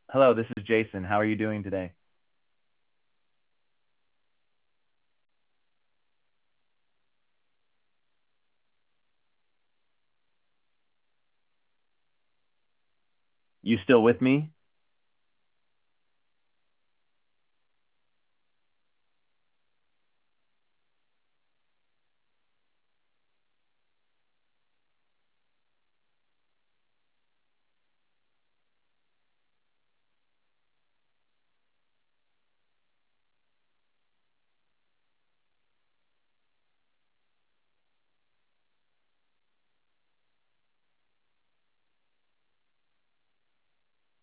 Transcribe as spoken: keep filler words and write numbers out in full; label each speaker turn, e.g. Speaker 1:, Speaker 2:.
Speaker 1: Hello, this is Jason. How are you doing today? You still with me?